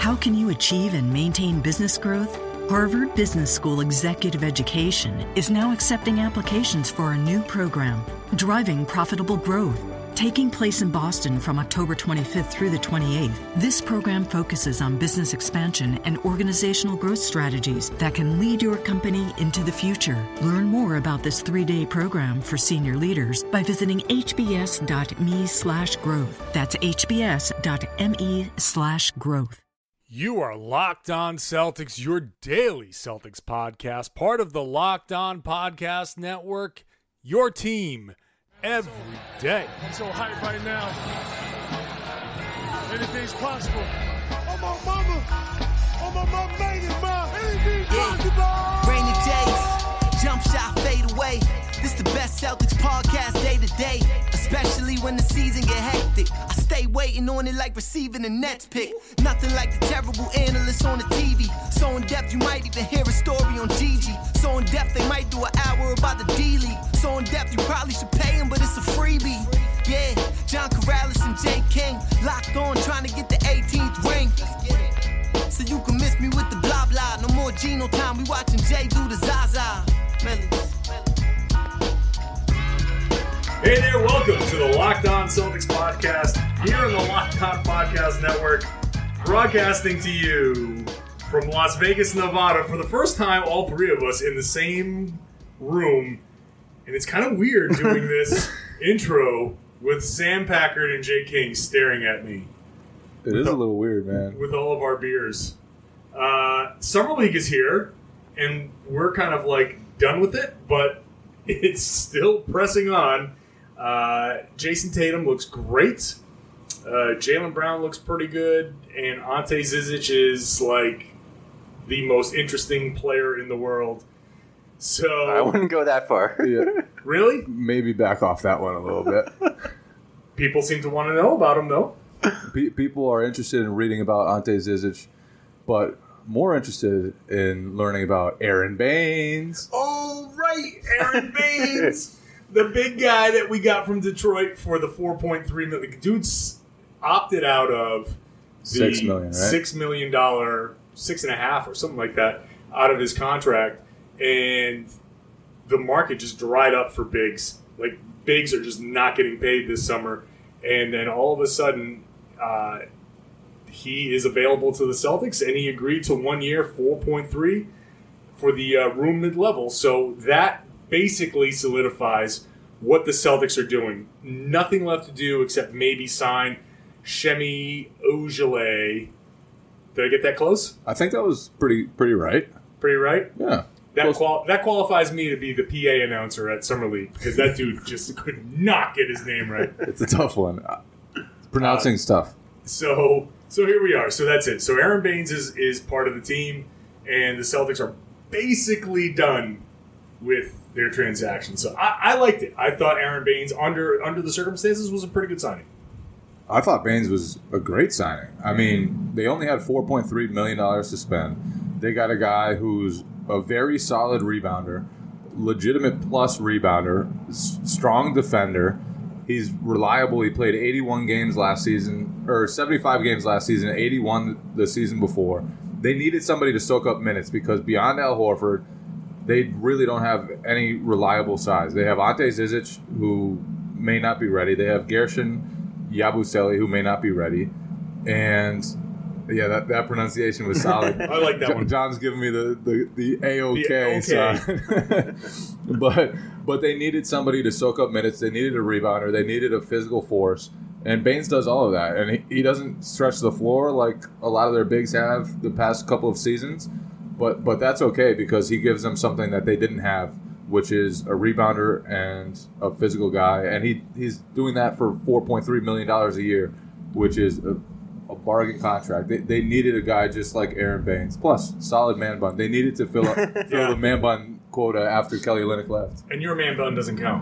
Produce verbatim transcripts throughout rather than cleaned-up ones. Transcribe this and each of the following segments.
How can you achieve and maintain business growth? Harvard Business School Executive Education is now accepting applications for a new program, Driving Profitable Growth. Taking place in Boston from October twenty-fifth through the twenty-eighth, this program focuses on business expansion and organizational growth strategies that can lead your company into the future. Learn more about this three-day program for senior leaders by visiting hbs.me slash growth. That's hbs.me slash growth. You are Locked On Celtics, your daily Celtics podcast, part of the Locked On Podcast Network, your team every day. I'm so hyped right now. Anything's possible. Oh, my mama. Oh, my mama made it, ma. Anything's yeah. possible. Rainy days, jump shot, fade away. This the best Celtics podcast day to day, especially when the season get hectic. I stay waiting on it like receiving a Nets pick. Nothing like the terrible analysts on the T V. So in depth you might even hear a story on Gigi. So in depth they might do an hour about the D-League. So in depth you probably should pay him, but it's a freebie. Yeah, John Corrales and Jay King locked on trying to get the eighteenth ring. So you can miss me with the blah blah. No more Geno time, we watching Jay do the Zaza. Melodies. Hey there, welcome to the Locked On Celtics podcast here on the Locked On Podcast Network, broadcasting to you from Las Vegas, Nevada. For the first time, all three of us in the same room, and it's kind of weird doing this intro with Sam Packard and Jay King staring at me. It is a little weird, man. With all of our beers. Uh, Summer League is here, and we're kind of like done with it, but it's still pressing on. Uh, Jason Tatum looks great. Uh, Jaylen Brown looks pretty good. And Ante Zizic is like the most interesting player in the world. So I wouldn't go that far. Yeah. Really? Maybe back off that one a little bit. People seem to want to know about him, though. Pe- people are interested in reading about Ante Zizic, but more interested in learning about Aaron Baines. Oh, right. Aaron Baines. The big guy that we got from Detroit for the four point three million dollars. Dude's opted out of the Six million, right? six million dollars, six and a half or something like that, out of his contract. And the market just dried up for bigs. Like, bigs are just not getting paid this summer. And then all of a sudden, uh, he is available to the Celtics, and he agreed to one year, four point three for the uh, room mid-level. So that basically solidifies what the Celtics are doing. Nothing left to do except maybe sign Semi Ojeleye. Did I get that close? I think that was pretty pretty right. Pretty right? Yeah. That qual- that qualifies me to be the P A announcer at Summer League, because that dude just could not get his name right. It's a tough one. Pronouncing's uh, tough. So so here we are. So that's it. So Aaron Baines is, is part of the team, and the Celtics are basically done with their transaction. So I, I liked it. I thought Aaron Baines, under under the circumstances, was a pretty good signing. I thought Baines was a great signing. I mean, they only had four point three million dollars to spend. They got a guy who's a very solid rebounder, legitimate plus rebounder, s- strong defender. He's reliable. He played eighty-one games last season, or seventy-five games last season, eighty-one the season before. They needed somebody to soak up minutes because beyond Al Horford, they really don't have any reliable size. They have Ante Zizic, who may not be ready. They have Gershon Yabusele, who may not be ready. And, yeah, that, that pronunciation was solid. I like that John, one. John's giving me the, the, the A-OK The sign. but, but they needed somebody to soak up minutes. They needed a rebounder. They needed a physical force. And Baines does all of that. And he, he doesn't stretch the floor like a lot of their bigs have the past couple of seasons. But but that's okay because he gives them something that they didn't have, which is a rebounder and a physical guy. And he he's doing that for four point three million dollars a year, which is a, a bargain contract. They, they needed a guy just like Aaron Baines. Plus, solid man bun. They needed to fill, up, fill Yeah. the man bun quota after Kelly Olynyk left. And your man bun doesn't count.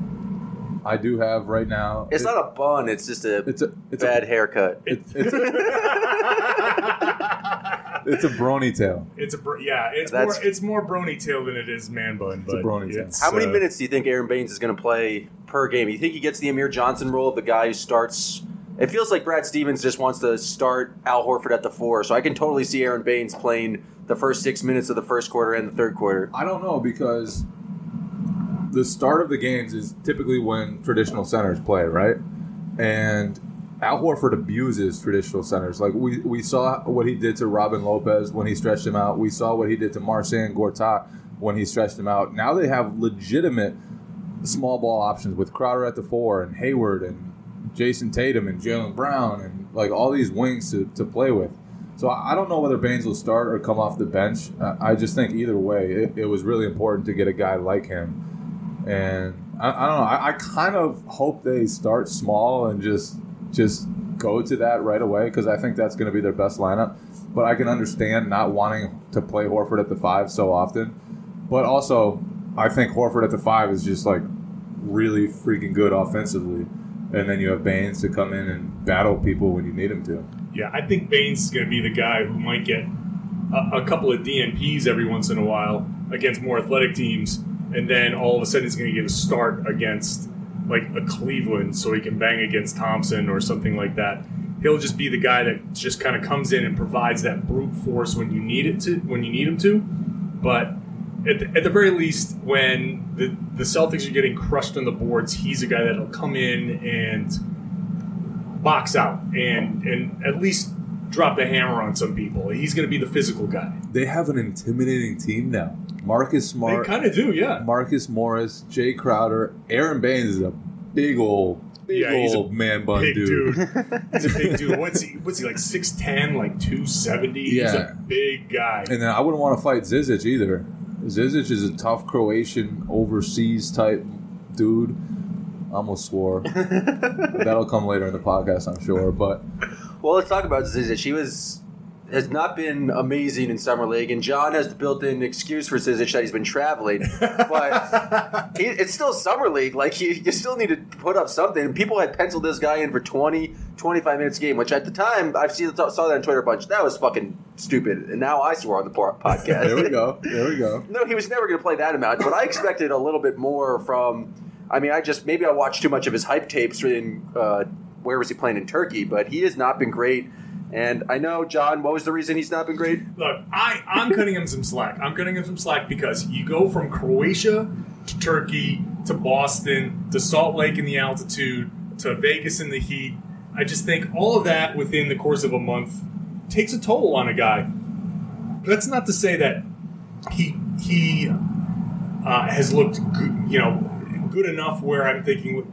I do have right now. It's it, not a bun. It's just a It's a it's bad a, haircut. it, it's, a, it's a brony tail. It's a br- yeah. It's That's- more it's more brony tail than it is man bun. It's a But brony tail. it's, How many uh, minutes do you think Aaron Baines is going to play per game? You think he gets the Amir Johnson role of the guy who starts It feels like Brad Stevens just wants to start Al Horford at the four, so I can totally see Aaron Baines playing the first six minutes of the first quarter and the third quarter. I don't know, because the start of the games is typically when traditional centers play, right? And Al Horford abuses traditional centers. Like, we, we saw what he did to Robin Lopez when he stretched him out. We saw what he did to Marcin Gortat when he stretched him out. Now they have legitimate small ball options with Crowder at the four and Hayward and Jason Tatum and Jaylen Brown and like all these wings to, to play with. So I don't know whether Baines will start or come off the bench. I just think either way, it, it was really important to get a guy like him. And I, I don't know. I, I kind of hope they start small and just just go to that right away, because I think that's going to be their best lineup. But I can understand not wanting to play Horford at the five so often. But also, I think Horford at the five is just like really freaking good offensively. And then you have Baines to come in and battle people when you need him to. Yeah, I think Baines is going to be the guy who might get a, a couple of D N Ps every once in a while against more athletic teams, and then all of a sudden he's going to get a start against like a Cleveland so he can bang against Thompson or something like that. He'll just be the guy that just kind of comes in and provides that brute force when you need it to, when you need him to. But at the, at the very least, when the, the Celtics are getting crushed on the boards, he's a guy that'll come in and box out and, and at least drop the hammer on some people. He's going to be the physical guy. They have an intimidating team now. Marcus Smart. They kind of do, yeah. Marcus Morris, Jay Crowder. Aaron Baines is a big old, big yeah, he's old a man bun big dude. dude. He's a big dude. What's he? What's he like? six ten, like two seventy. Yeah. He's a big guy. And then I wouldn't want to fight Zizic either. Zizic is a tough Croatian overseas type dude. I almost swore. That'll come later in the podcast, I'm sure. But well, let's talk about Zizic. He was has not been amazing in summer league, and John has the built-in excuse for Zizic that he's been traveling. But he, it's still summer league. Like you, you still need to put up something. People had penciled this guy in for twenty, twenty-five minutes a game, which at the time I've seen saw that on Twitter a bunch. That was fucking stupid, and now I swore on the podcast. There we go. There we go. No, he was never going to play that amount, but I expected a little bit more from. I mean, I just maybe I watched too much of his hype tapes in uh, where was he playing in Turkey, but he has not been great. And I know, John, what was the reason he's not been great? Look, I, I'm cutting him some slack. I'm cutting him some slack because you go from Croatia to Turkey to Boston to Salt Lake in the altitude to Vegas in the heat. I just think all of that within the course of a month takes a toll on a guy. That's not to say that he he uh, has looked good, you know, good enough where I'm thinking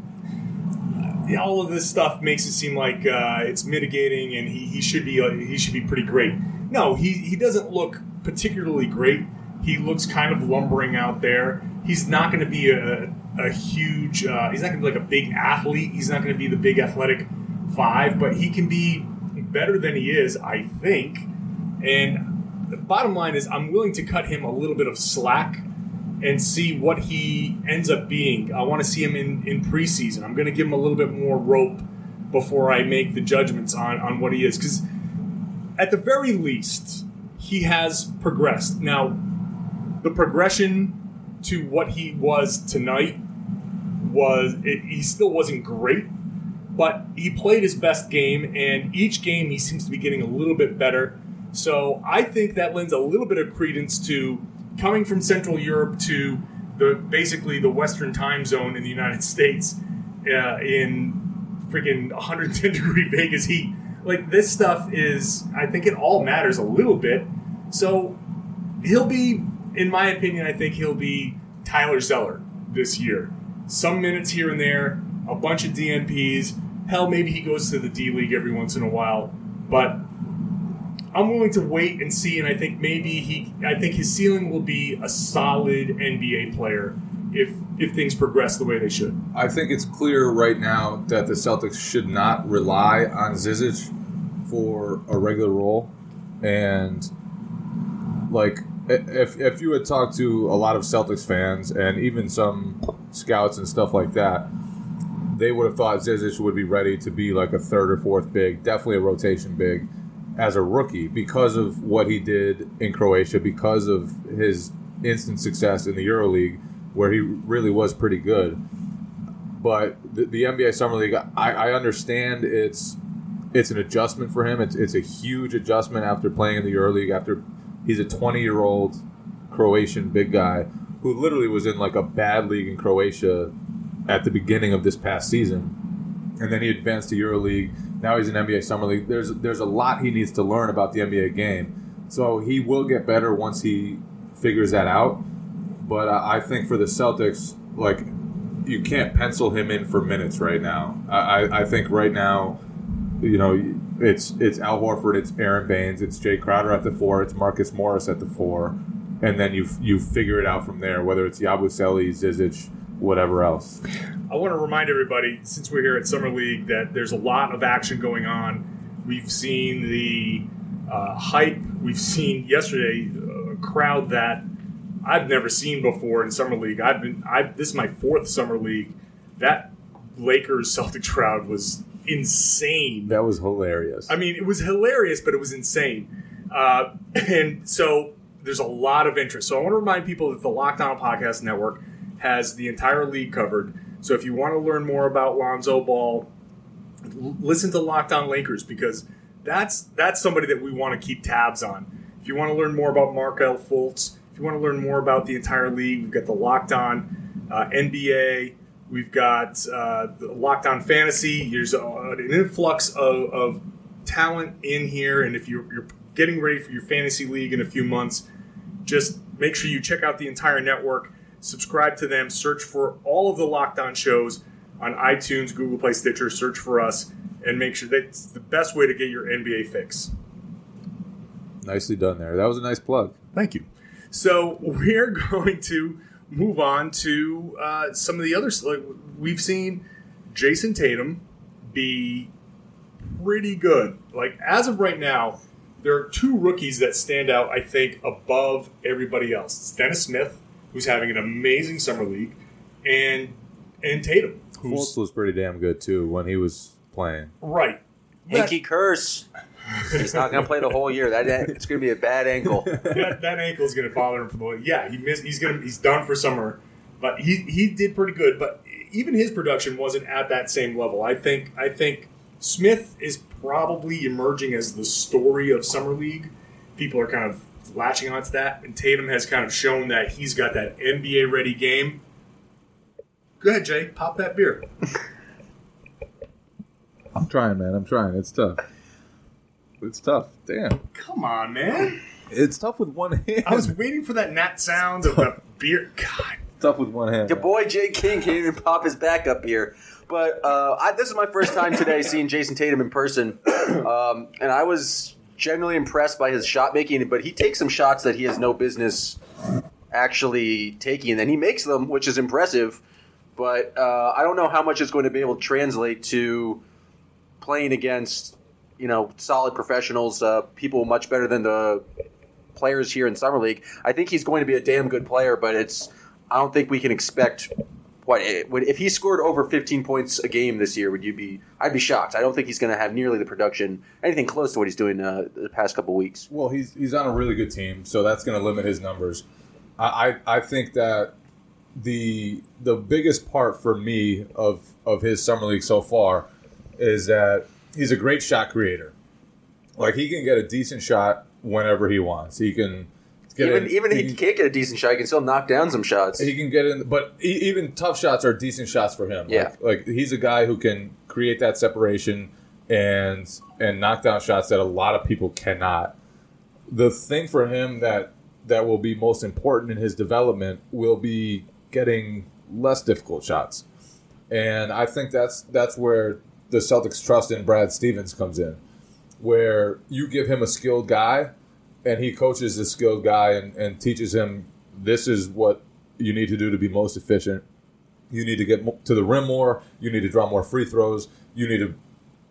all of this stuff makes it seem like uh, it's mitigating and he, he should be uh, he should be pretty great. No, he, he doesn't look particularly great. He looks kind of lumbering out there. He's not going to be a, a huge. Uh, he's not going to be like a big athlete. He's not going to be the big athletic five, but he can be better than he is, I think. And the bottom line is, I'm willing to cut him a little bit of slack and see what he ends up being. I want to see him in, in preseason. I'm going to give him a little bit more rope before I make the judgments on, on what he is. Because at the very least, he has progressed. Now, the progression to what he was tonight was, it, he still wasn't great, but he played his best game, and each game he seems to be getting a little bit better. So I think that lends a little bit of credence to coming from Central Europe to the basically the Western time zone in the United States uh, in freaking one hundred ten degree Vegas heat. Like, this stuff is, I think it all matters a little bit. So he'll be, in my opinion, I think he'll be Tyler Zeller this year. Some minutes here and there, a bunch of D N Ps. Hell, maybe he goes to the D League every once in a while. But I'm willing to wait and see, and I think maybe he, I think his ceiling will be a solid N B A player if if things progress the way they should. I think it's clear right now that the Celtics should not rely on Zizic for a regular role. And, like, if if you had talked to a lot of Celtics fans and even some scouts and stuff like that, they would have thought Zizic would be ready to be like a third or fourth big, definitely a rotation big, as a rookie because of what he did in Croatia, because of his instant success in the EuroLeague, where he really was pretty good. But the, the N B A Summer League, I, I understand it's it's an adjustment for him. It's it's a huge adjustment after playing in the EuroLeague. After he's a twenty-year-old Croatian big guy who literally was in like a bad league in Croatia at the beginning of this past season, and then he advanced to EuroLeague. Now he's in N B A Summer League. There's there's a lot he needs to learn about the N B A game. So he will get better once he figures that out. But I, I think for the Celtics, like, you can't pencil him in for minutes right now. I, I think right now, you know, it's it's Al Horford, it's Aaron Baines, it's Jay Crowder at the four, it's Marcus Morris at the four, and then you you figure it out from there, whether it's Yabusele, Zizic, whatever else. I want to remind everybody, since we're here at Summer League, that there's a lot of action going on. We've seen the uh, hype. We've seen yesterday a crowd that I've never seen before in Summer League. I've been I this is my fourth Summer League. That Lakers Celtics crowd was insane. That was hilarious. I mean, it was hilarious, but it was insane. Uh, and so there's a lot of interest. So I want to remind people that the Locked On Podcast Network has the entire league covered. So if you want to learn more about Lonzo Ball, l- listen to Locked On Lakers, because that's that's somebody that we want to keep tabs on. If you want to learn more about Markelle Fultz, if you want to learn more about the entire league, we've got the Locked On uh, N B A. We've got uh, the Locked On Fantasy. There's a, an influx of, of talent in here, and if you're, you're getting ready for your fantasy league in a few months, just make sure you check out the entire network. Subscribe to them. Search for all of the Locked On shows on iTunes, Google Play, Stitcher. Search for us, and make sure that's the best way to get your N B A fix. Nicely done there. That was a nice plug. Thank you. So we're going to move on to uh, some of the others. Like, we've seen Jason Tatum be pretty good. Like, as of right now, there are two rookies that stand out, I think, above everybody else. It's Dennis Smith, who's having an amazing summer league, and and Tatum, who's Fultz was pretty damn good too when he was playing. right. Hinky curse. He's not going to play the whole year. That it's going to be a bad ankle. that, that ankle is going to bother him for the yeah. He missed. He's gonna. He's done for summer, but he he did pretty good. But even his production wasn't at that same level. I think. I think Smith is probably emerging as the story of summer league. People are kind of latching onto that, and Tatum has kind of shown that he's got that N B A ready game. Go ahead, Jay. Pop that beer. I'm trying, man. I'm trying. It's tough. It's tough. Damn. Come on, man. It's tough with one hand. I was waiting for that nat sound of the beer. God. It's tough with one hand. Your boy Jay King can't even pop his backup here. But uh, I, this is my first time today seeing Jason Tatum in person, um, and I was generally impressed by his shot making. But he takes some shots that he has no business actually taking, and he makes them, which is impressive. But uh, I don't know how much it's going to be able to translate to playing against, you know, solid professionals, uh, people much better than the players here in Summer League. I think he's going to be a damn good player, but it's I don't think we can expect what if he scored over fifteen points a game this year. Would you be? I'd be shocked. I don't think he's going to have nearly the production, anything close to what he's doing uh, the past couple weeks. Well, he's he's on a really good team, so that's going to limit his numbers. I, I I think that the the biggest part for me of of his Summer League so far is that he's a great shot creator. Like, he can get a decent shot whenever he wants. He can get even in, even he if he can, can't get a decent shot, he can still knock down some shots. He can get in, but e- even tough shots are decent shots for him. Yeah, like, like he's a guy who can create that separation and and knock down shots that a lot of people cannot. The thing for him that that will be most important in his development will be getting less difficult shots, and I think that's that's where the Celtics' trust in Brad Stevens comes in, where you give him a skilled guy and he coaches the skilled guy and, and teaches him this is what you need to do to be most efficient. You need to get to the rim more. You need to draw more free throws. You need to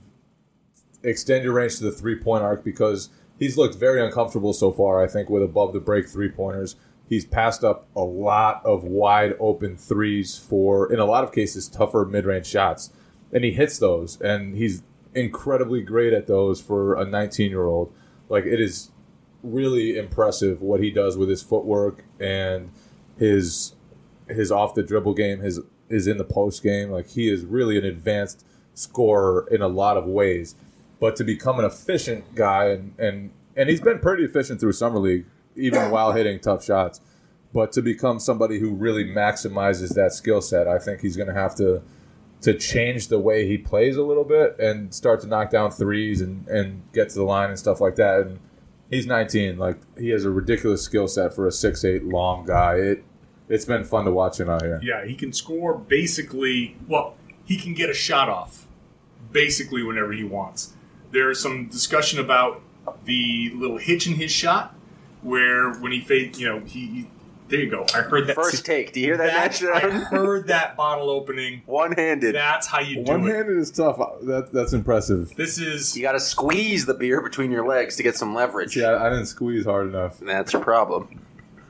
extend your range to the three-point arc, because he's looked very uncomfortable so far, I think, with above-the-break three-pointers. He's passed up a lot of wide-open threes for, in a lot of cases, tougher mid-range shots. And he hits those, and he's incredibly great at those for a nineteen-year-old. Like, it is really impressive what he does with his footwork and his his off-the-dribble game, his is in the post game. Like, he is really an advanced scorer in a lot of ways. But to become an efficient guy, and, and, and he's been pretty efficient through Summer League, even while hitting tough shots. But to become somebody who really maximizes that skill set, I think he's going to have to to change the way he plays a little bit and start to knock down threes and, and get to the line and stuff like that. And he's nineteen. Like, he has a ridiculous skill set for a six eight long guy. It, it's been fun to watch him out here. Yeah, he can score basically, well, he can get a shot off basically whenever he wants. There's some discussion about the little hitch in his shot where when he fade, you know, he, he there you go. I heard that. First take. Do you hear that, that match? I heard that bottle opening. One-handed. That's how you do One-handed it. is tough. That, that's impressive. This is... You got to squeeze the beer between your legs to get some leverage. Yeah, I didn't squeeze hard enough. That's your problem.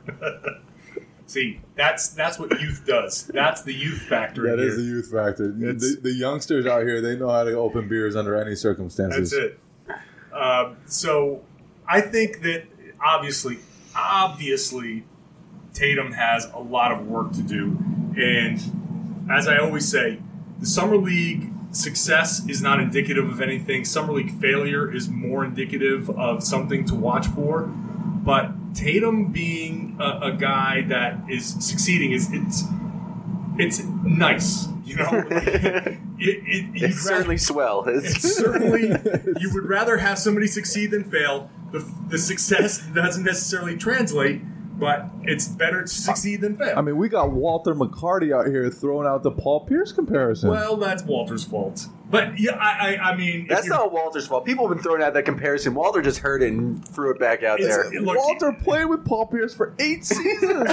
See, that's that's what youth does. That's the youth factor That in is here. the youth factor. It's- The, the youngsters out here, they know how to open beers under any circumstances. That's it. Uh, so I think that obviously, obviously, Tatum has a lot of work to do. And as I always say, the Summer League success is not indicative of anything. Summer League failure is more indicative of something to watch for. But Tatum being a, a guy that is succeeding is it's it's nice, you know. it, it, you'd It's certainly rather- swell. It's certainly you would rather have somebody succeed than fail. The, the success doesn't necessarily translate, but it's better to succeed than fail. I mean, we got Walter McCarty out here throwing out the Paul Pierce comparison. well, that's Walter's fault. But yeah, I, I, I mean, if That's you're- not Walter's fault. People have been throwing out that comparison. Walter just heard it and threw it back out It's- there. it- look, Walter played with Paul Pierce for eight seasons.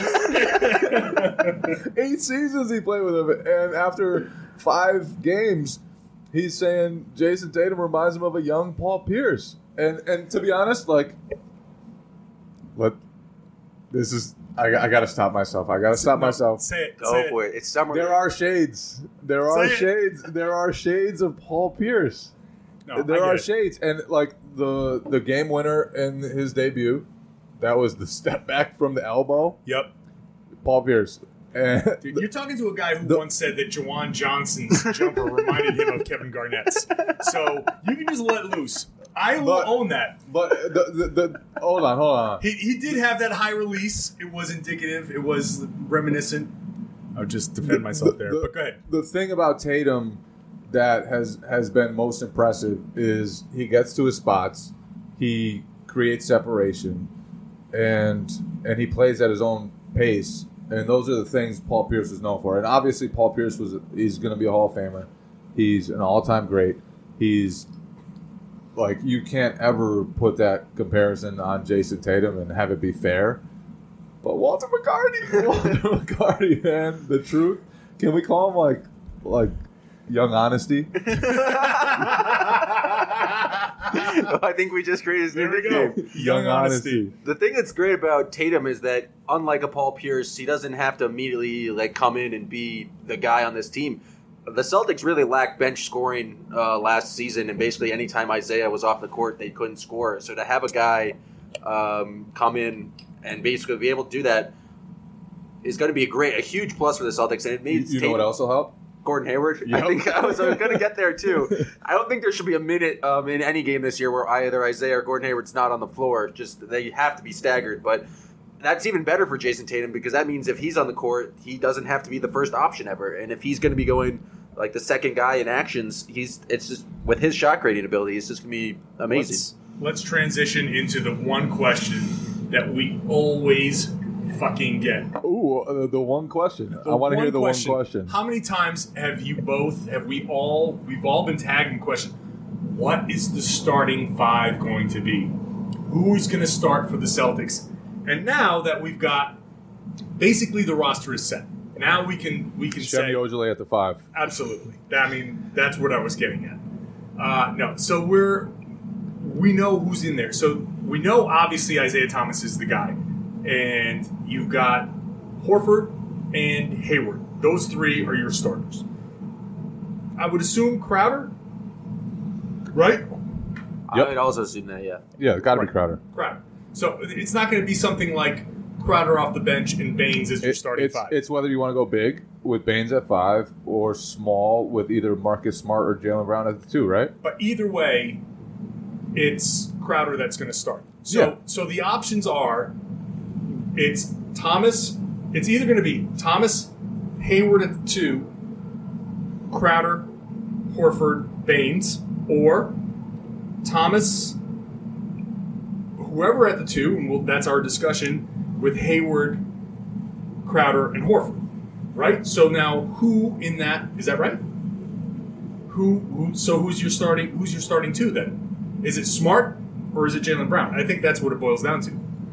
eight seasons he played with him, and after five games, he's saying Jason Tatum reminds him of a young Paul Pierce. And and to be honest, like, let this is I, I got to stop myself. I got to stop No, myself. Say it. Go say for it. It's summer. There are shades. There are Say it. shades. There are shades of Paul Pierce. No, there I are get it. shades, and like the the game winner in his debut, that was the step back from the elbow. Yep. Paul Pierce. And Dude, you're talking to a guy who The- once said that Jawan Johnson's jumper reminded him of Kevin Garnett's. So you can just let loose. I will But- own that. but the, the the hold on, hold on. He, he did have that high release. It was indicative. It was reminiscent. I'll just defend myself there. The- But go ahead. The thing about Tatum that has has been most impressive is he gets to his spots, he creates separation, and and he plays at his own pace. And those are the things Paul Pierce was known for. And obviously, Paul Pierce was he's going to be a Hall of Famer. He's an all-time great. He's like you can't ever put that comparison on Jason Tatum and have it be fair. But Walter McCarty, Walter McCarty, man, the truth. Can we call him like like young honesty? I think we just created his new There we go. nickname. Young honesty. The thing that's great about Tatum is that, unlike a Paul Pierce, he doesn't have to immediately like come in and be the guy on this team. The Celtics really lacked bench scoring uh, last season, and basically anytime Isaiah was off the court, they couldn't score. So to have a guy um, come in and basically be able to do that is going to be a great, a huge plus for the Celtics. And it You, means you know what else will help? Gordon Hayward. I Yep. think I was, I was going to get there too. I don't think there should be a minute um, in any game this year where either Isaiah or Gordon Hayward's not on the floor. Just they have to be staggered. But that's even better for Jason Tatum because that means if he's on the court, he doesn't have to be the first option ever. And if he's going to be going like the second guy in actions, he's it's just with his shot creating ability, it's just going to be amazing. Let's, let's transition into the one question that we always fucking get. Ooh, uh, the one question. The I want to one hear the one question. How many times have you both, have we all, we've all been tagged in question, what is the starting five going to be? Who's going to start for the Celtics? And now that we've got, basically the roster is set. Now we can, we can say, Shemi Ojale at the five. absolutely. I mean, that's what I was getting at. Uh, no, so we're, we know who's in there. So we know obviously Isaiah Thomas is the guy. And you've got Horford and Hayward. Those three are your starters. I would assume Crowder, right? I Yep. would also assume that, yeah. Yeah, got to be Crowder. Crowder. So it's not going to be something like Crowder off the bench and Baines as your It- starting it's, five. It's whether you want to go big with Baines at five or small with either Marcus Smart or Jaylen Brown at the two, right? But either way, it's Crowder that's going to start. So, Yeah. so the options are, it's Thomas. It's either going to be Thomas, Hayward at the two, Crowder, Horford, Baines, or Thomas, whoever at the two, and we'll, that's our discussion, with Hayward, Crowder, and Horford. Right? So now, who in that is that right? Who, who? So who's your starting? Who's your starting two then? Is it Smart or is it Jaylen Brown? I think that's what it boils down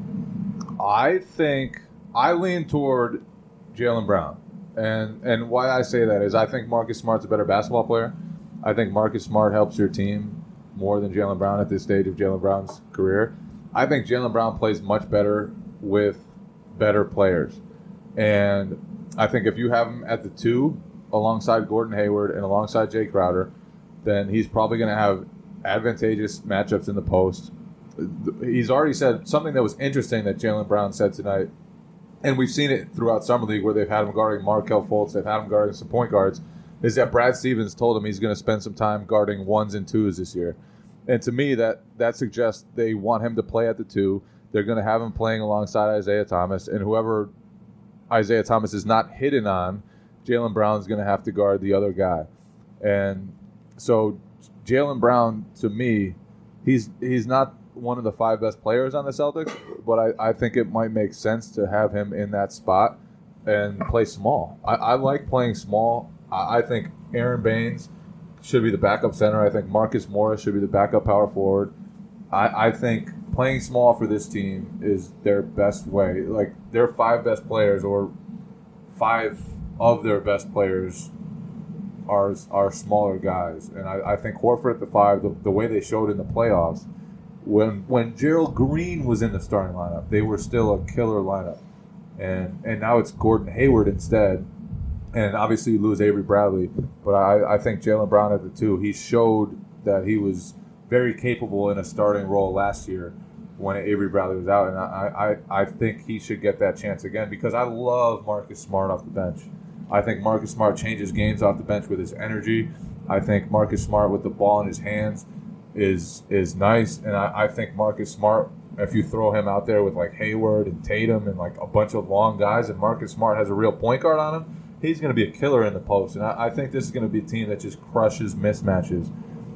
to. I think I lean toward Jaylen Brown. And and why I say that is I think Marcus Smart's a better basketball player. I think Marcus Smart helps your team more than Jaylen Brown at this stage of Jaylen Brown's career. I think Jaylen Brown plays much better with better players. And I think if you have him at the two alongside Gordon Hayward and alongside Jay Crowder, then he's probably going to have advantageous matchups in the post. He's already said something that was interesting that Jaylen Brown said tonight, and we've seen it throughout Summer League where they've had him guarding Markelle Fultz, they've had him guarding some point guards, is that Brad Stevens told him he's going to spend some time guarding ones and twos this year. And to me, that, that suggests they want him to play at the two. They're going to have him playing alongside Isaiah Thomas, and whoever Isaiah Thomas is not hidden on, Jaylen Brown's going to have to guard the other guy. And so Jaylen Brown, to me, he's he's not one of the five best players on the Celtics, but I, I think it might make sense to have him in that spot and play small. I, I like playing small. I, I think Aaron Baines should be the backup center. I think Marcus Morris should be the backup power forward. I, I think playing small for this team is their best way. Like, their five best players, or five of their best players, are are smaller guys. And I, I think Horford at the five, the, the way they showed in the playoffs, when when Gerald Green was in the starting lineup, they were still a killer lineup. And and now it's Gordon Hayward instead. And obviously you lose Avery Bradley. But I, I think Jaylen Brown at the two, he showed that he was very capable in a starting role last year when Avery Bradley was out. And I, I, I think he should get that chance again because I love Marcus Smart off the bench. I think Marcus Smart changes games off the bench with his energy. I think Marcus Smart with the ball in his hands is is nice. And I, I think Marcus Smart, if you throw him out there with like Hayward and Tatum and like a bunch of long guys, and Marcus Smart has a real point guard on him, he's going to be a killer in the post. And I, I think this is going to be a team that just crushes mismatches.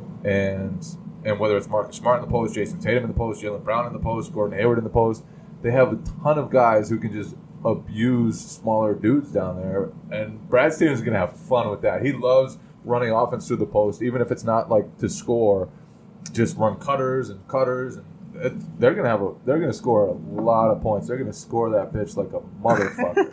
And and whether it's Marcus Smart in the post, Jason Tatum in the post, Jaylen Brown in the post, Gordon Hayward in the post, they have a ton of guys who can just abuse smaller dudes down there. And Brad Stevens is going to have fun with that. He loves running offense through the post, even if it's not like to score. Just run cutters and cutters, and it, they're gonna have a they're gonna score a lot of points. They're gonna score that pitch like a motherfucker.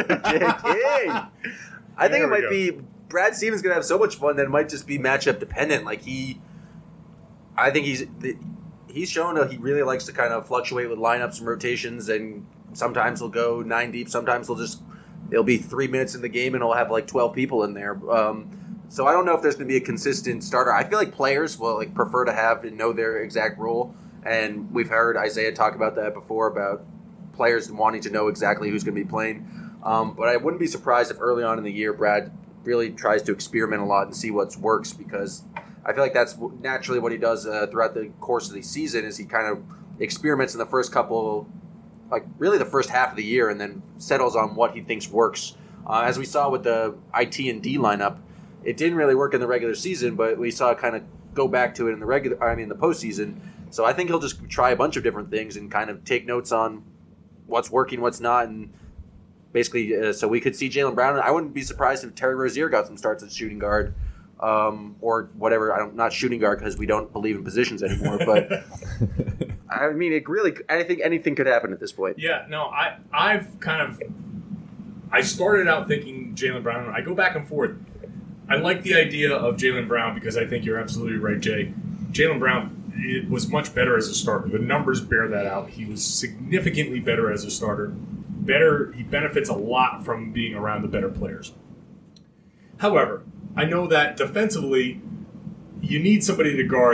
King. I think There it we might go. be Brad Stevens gonna have so much fun that it might just be matchup dependent. Like he, I think he's he's shown that he really likes to kind of fluctuate with lineups and rotations, and sometimes he'll go nine deep. Sometimes he'll just it'll be three minutes in the game and he'll have like twelve people in there. Um, So I don't know if there's going to be a consistent starter. I feel like players will like prefer to have and know their exact role, and we've heard Isaiah talk about that before about players wanting to know exactly who's going to be playing. Um, but I wouldn't be surprised if early on in the year Brad really tries to experiment a lot and see what works, because I feel like that's naturally what he does uh, throughout the course of the season. Is he kind of experiments in the first couple, like really the first half of the year, and then settles on what he thinks works. Uh, as we saw with the I T and D lineup. It didn't really work in the regular season, but we saw it kind of go back to it in the regular. I mean, the postseason. So I think he'll just try a bunch of different things and kind of take notes on what's working, what's not, and basically, uh, so we could see Jaylen Brown. I wouldn't be surprised if Terry Rozier got some starts at shooting guard, um, or whatever. I don't not shooting guard because we don't believe in positions anymore. But I mean, it really. I think anything could happen at this point. Yeah, no, I I've kind of I started out thinking Jaylen Brown. I go back and forth. I like the idea of Jaylen Brown because I think you're absolutely right, Jay. Jaylen Brown it was much better as a starter. The numbers bear that out. He was significantly better as a starter. Better, he benefits a lot from being around the better players. However, I know that defensively, you need somebody to guard the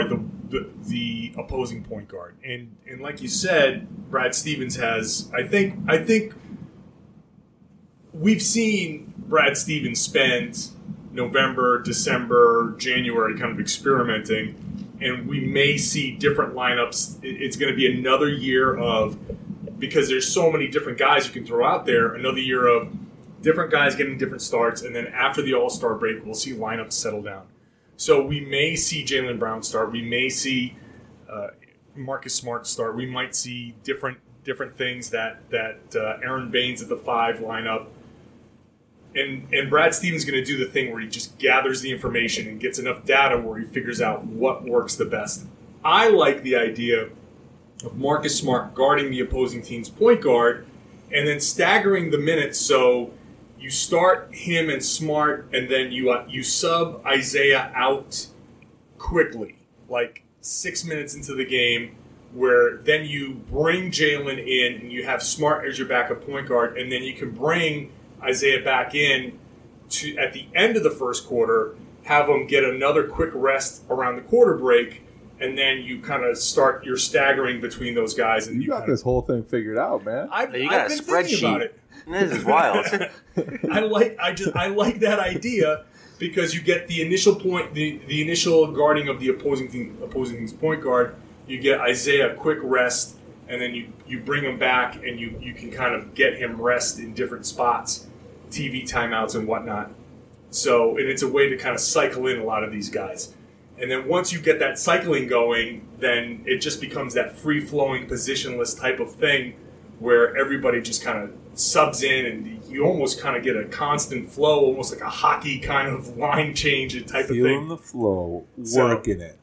the, the opposing point guard. And and like you said, Brad Stevens has. I think I think we've seen Brad Stevens spend November, December, January kind of experimenting, and we may see different lineups. It's going to be another year of, because there's so many different guys you can throw out there, another year of different guys getting different starts, and then after the All-Star break, we'll see lineups settle down. So we may see Jaylen Brown start. We may see uh, Marcus Smart start. We might see different different things that that uh, Aaron Baines at the five lineup. And and Brad Stevens is going to do the thing where he just gathers the information and gets enough data where he figures out what works the best. I like the idea of Marcus Smart guarding the opposing team's point guard and then staggering the minutes so you start him and Smart, and then you uh, you sub Isaiah out quickly, like six minutes into the game, where then you bring Jaylen in and you have Smart as your backup point guard, and then you can bring Isaiah back in to at the end of the first quarter, have him get another quick rest around the quarter break, and then you kind of start your staggering between those guys. And you, you got kinda, this whole thing figured out, man. I've, You got I've a been thinking about spreadsheet. it. This is wild. I like I just I like that idea because you get the initial point the, the initial guarding of the opposing team opposing team's point guard. You get Isaiah a quick rest, and then you, you bring him back and you, you can kind of get him rest in different spots, T V timeouts and whatnot. So and it's a way to kind of cycle in a lot of these guys. And then once you get that cycling going, then it just becomes that free flowing positionless type of thing where everybody just kind of subs in and you almost kind of get a constant flow, almost like a hockey kind of line change type Feeling of thing. the flow, So- working it.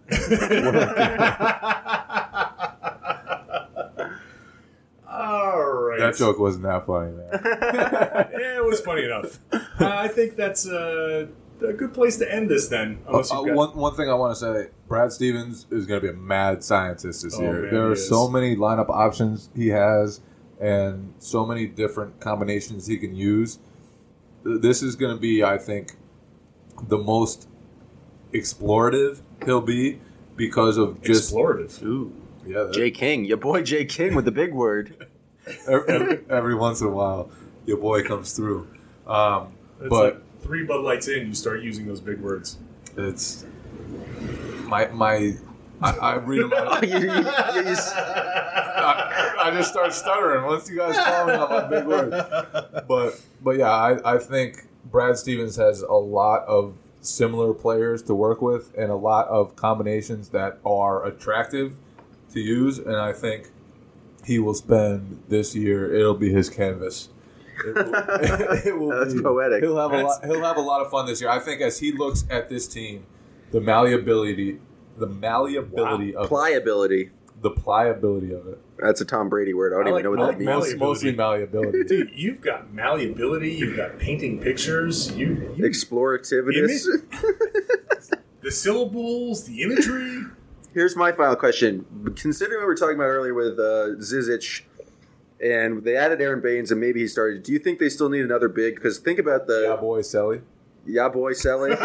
All right. That joke wasn't that funny, man. Yeah, it was funny enough. Uh, I think that's uh, a good place to end this then. Unless Uh, you've got... one, one thing I want to say, Brad Stevens is going to be a mad scientist this Oh, year. man, there he are is. so many lineup options he has and so many different combinations he can use. This is going to be, I think, the most explorative he'll be because of just... Explorative. Ooh. Yeah, that- Jay King, your boy Jay King with the big word. every, every, every once in a while, your boy comes through. Um, It's but... like three Bud Lights in, you start using those big words. It's my my. I, I read them. Oh, Out. you, you, you, you s- I, I just start stuttering once you guys call me on my big words. But but yeah, I, I think Brad Stevens has a lot of similar players to work with and a lot of combinations that are attractive to use, and I think he will spend this year. It'll be his canvas. It will, it will That's be- poetic. He'll have a That's- lot. He'll have a lot of fun this year. I think as he looks at this team, the malleability, the malleability of pliability. the pliability of it. That's a Tom Brady word. I don't I even like- know what I that like means. malleability. Most, mostly malleability. Dude, you've got malleability, you've got painting pictures, you, you Explorativeness. the syllables, the imagery. Here's my final question. Considering what we were talking about earlier with uh, Zizic, and they added Aaron Baines, and maybe he started. Do you think they still need another big? Because think about the Yeah, boy, Selly. yeah boy Selly.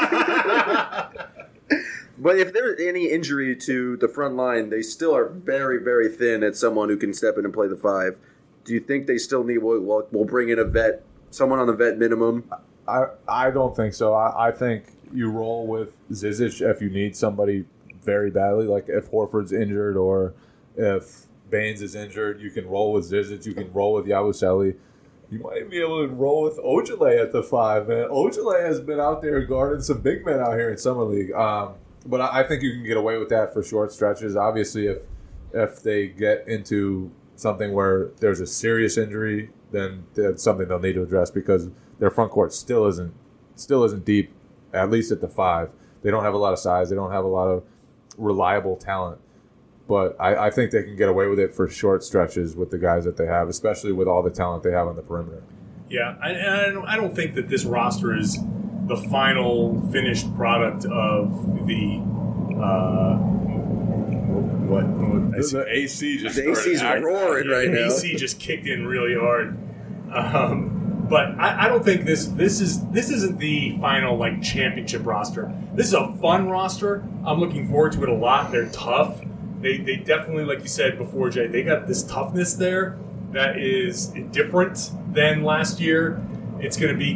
But if there's any injury to the front line, they still are very, very thin at someone who can step in and play the five. Do you think they still need? We'll, we'll, we'll bring in a vet, someone on the vet minimum. I I don't think so. I, I think you roll with Zizic if you need somebody very badly, like if Horford's injured or if Baines is injured, you can roll with Zizic. You can roll with Yabusele. You might be able to roll with Ojale at the five, man. Ojale has been out there guarding some big men out here in Summer League. Um, but I, I think you can get away with that for short stretches. Obviously, if if they get into something where there's a serious injury, then that's something they'll need to address because their front court still isn't still isn't deep, at least at the five. They don't have a lot of size. They don't have a lot of reliable talent. But I, I think they can get away with it for short stretches with the guys that they have, especially with all the talent they have on the perimeter. Yeah, I, I, don't, I don't think that this roster is the final finished product of the uh, what, what I see- The A C just The A C's started acting- roaring right the now. A C just kicked in really hard. Um, but I, I don't think this this is this isn't the final like championship roster. This is a fun roster. I'm looking forward to it a lot. They're tough. They they definitely, like you said before, Jay, they got this toughness there that is different than last year. It's going to be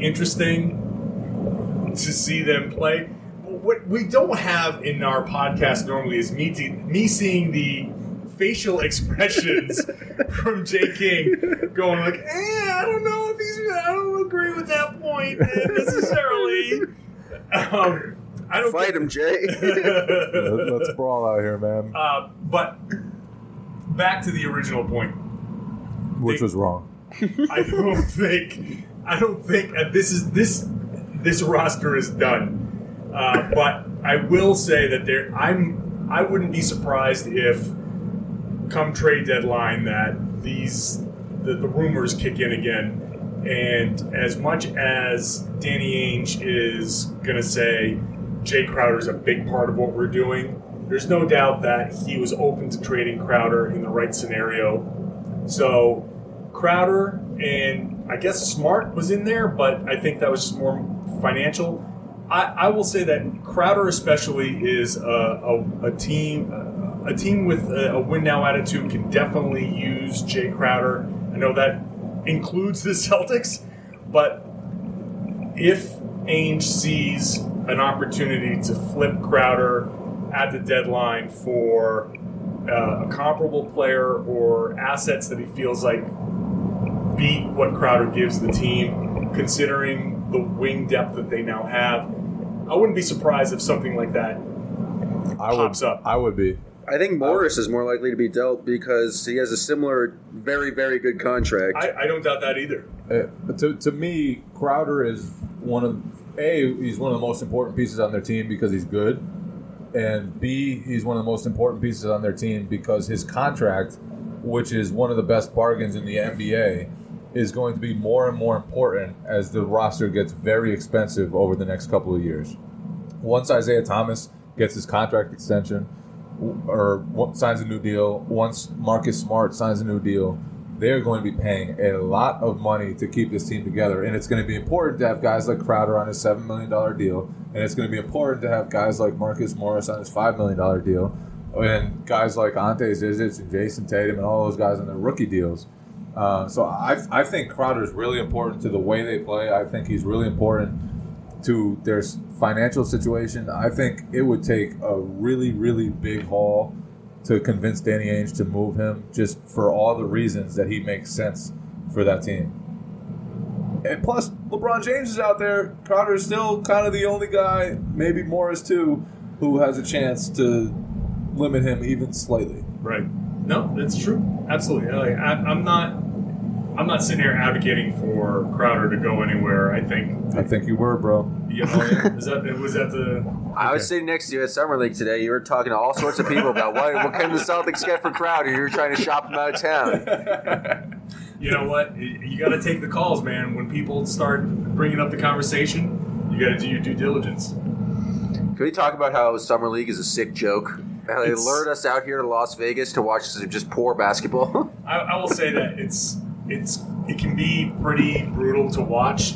interesting to see them play. What we don't have in our podcast normally is me, te- me seeing the facial expressions from Jay King going like, eh, I don't know if he's, I don't agree with that point necessarily. Um, I don't Fight think, him, Jay. Let's brawl out here, man. uh, but back to the original point. Which was wrong. I don't think, I don't think uh, this is this this roster is done. Uh, but I will say that there, I'm I wouldn't be surprised if come trade deadline that these the, the rumors kick in again. And as much as Danny Ainge is going to say Jay Crowder is a big part of what we're doing, there's no doubt that he was open to trading Crowder in the right scenario. So Crowder and I guess Smart was in there, but I think that was just more financial. I, I will say that Crowder especially is a, a, a team a team with a, a win now attitude can definitely use Jay Crowder. I know that includes the Celtics, but if Ainge sees an opportunity to flip Crowder at the deadline for uh, a comparable player or assets that he feels like beat what Crowder gives the team, considering the wing depth that they now have, I wouldn't be surprised if something like that I pops would, up. I would be. I think Morris is more likely to be dealt because he has a similar, very, very good contract. I, I don't doubt that either. Uh, to, to me, Crowder is one of A, he's one of the most important pieces on their team because he's good, and B, he's one of the most important pieces on their team because his contract, which is one of the best bargains in the N B A, is going to be more and more important as the roster gets very expensive over the next couple of years. Once Isaiah Thomas gets his contract extension or signs a new deal, once Marcus Smart signs a new deal, they're going to be paying a lot of money to keep this team together. And it's going to be important to have guys like Crowder on his seven million dollars deal. And it's going to be important to have guys like Marcus Morris on his five million dollars deal. And guys like Ante Zizic and Jason Tatum and all those guys on their rookie deals. Uh, so I I think Crowder is really important to the way they play. I think he's really important to their financial situation. I think it would take a really, really big haul to convince Danny Ainge to move him just for all the reasons that he makes sense for that team. And plus, LeBron James is out there. Crowder is still kind of the only guy, maybe Morris too, who has a chance to limit him even slightly. Right. No, that's true. Absolutely. Like, I, I'm not. I'm not sitting here advocating for Crowder to go anywhere. I think. I think you were, bro. You know, is that was that the? I was okay. sitting next to you at Summer League today. You were talking to all sorts of people about what, what can the Celtics get for Crowder. You were trying to shop him out of town. You know what? You got to take the calls, man. When people start bringing up the conversation, you got to do your due diligence. Can we talk about how Summer League is a sick joke? How they It's- lured us out here to Las Vegas to watch just poor basketball. I, I will say that it's it's it can be pretty brutal to watch.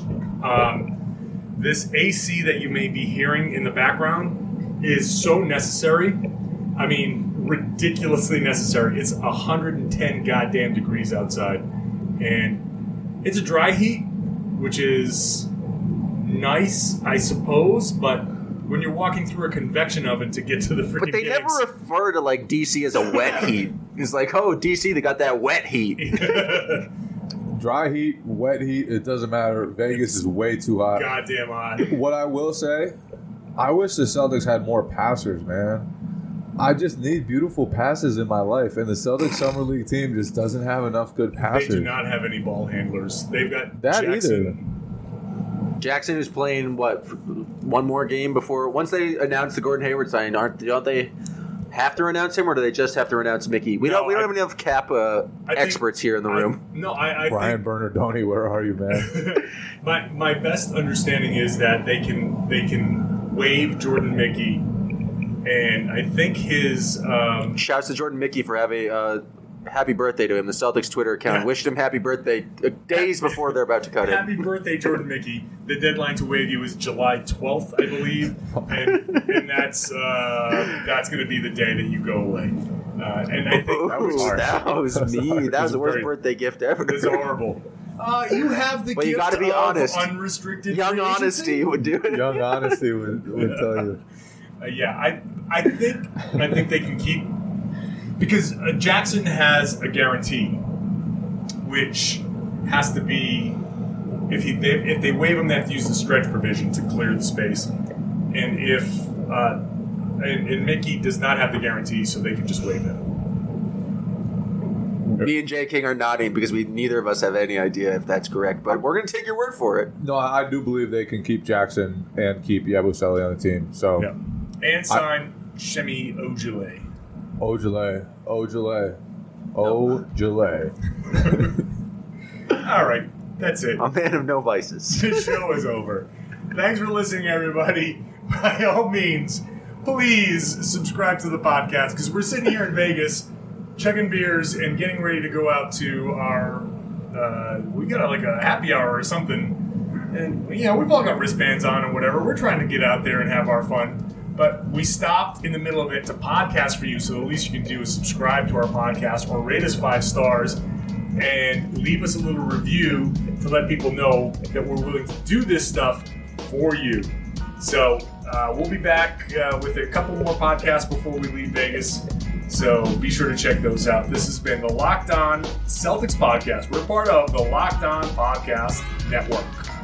Um, this A C that you may be hearing in the background is so necessary. I mean, ridiculously necessary. It's one hundred ten goddamn degrees outside, and it's a dry heat, which is nice, I suppose, but when you're walking through a convection oven to get to the freaking But they games. never refer to like D C as a wet heat. It's like, oh, D C, they got that wet heat. Dry heat, wet heat, it doesn't matter. Vegas is way too hot. Goddamn hot. What I will say, I wish the Celtics had more passers, man. I just need beautiful passes in my life, and the Celtics Summer League team just doesn't have enough good They passers. do not have any ball handlers. They've got That Jackson. Jackson is playing, what, one more game before... Once they announce the Gordon Hayward signing, aren't don't they have to announce him, or do they just have to announce Mickey? We No, don't We don't I- have enough cap uh, I think- experts here in the I- room. no, I, I Brian think Bernardoni, where are you, man? my my best understanding is that they can they can waive Jordan Mickey, and I think his um, Shouts to Jordan Mickey for having uh, happy birthday to him. The Celtics Twitter account Yeah. wished him happy birthday uh, days before they're about to cut Happy him. birthday, Jordan Mickey. The deadline to waive you is July twelfth, I believe, and, and that's uh, that's going to be the day that you go away. Uh, and I think that was Ooh, harsh. that was me. That was the worst very- birthday gift ever. This is horrible. Uh, you have the But you gift gotta be of honest. unrestricted Young free honesty agency. would do it. Young honesty would, would tell you. Uh, yeah, I I think I think they can keep because uh, Jackson has a guarantee, which has to be if he they, if they waive him, they have to use the stretch provision to clear the space, and if uh, and, and Mickey does not have the guarantee, so they can just waive him. Me and Jay King are nodding because we neither of us have any idea if that's correct, but we're going to take your word for it. No, I I do believe they can keep Jackson and keep Yabusele on the team. So, Yeah, and sign Shemi Ojale. Ojale, Ojale, Ojale. All right, that's it. A man of no vices. This show is over. Thanks for listening, everybody. By all means, please subscribe to the podcast because we're sitting here in Vegas, chugging beers and getting ready to go out to our. Uh, we got a, like a happy hour or something, and you know we've all got wristbands on and whatever. We're trying to get out there and have our fun, but we stopped in the middle of it to podcast for you. So the least you can do is subscribe to our podcast or rate us five stars. And leave us a little review to let people know that we're willing to do this stuff for you. So uh, we'll be back uh, with a couple more podcasts before we leave Vegas. So be sure to check those out. This has been the Locked On Celtics podcast. We're part of the Locked On Podcast Network.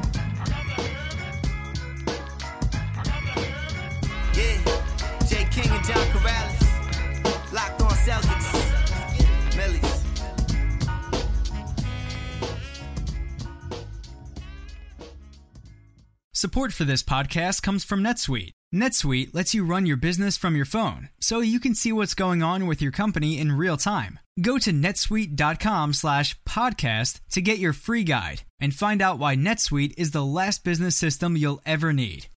Yeah, Jay King and John Corrales, Locked On Celtics, Millies. Support for this podcast comes from NetSuite. NetSuite lets you run your business from your phone, so you can see what's going on with your company in real time. Go to netsuite.com slash podcast to get your free guide and find out why NetSuite is the last business system you'll ever need.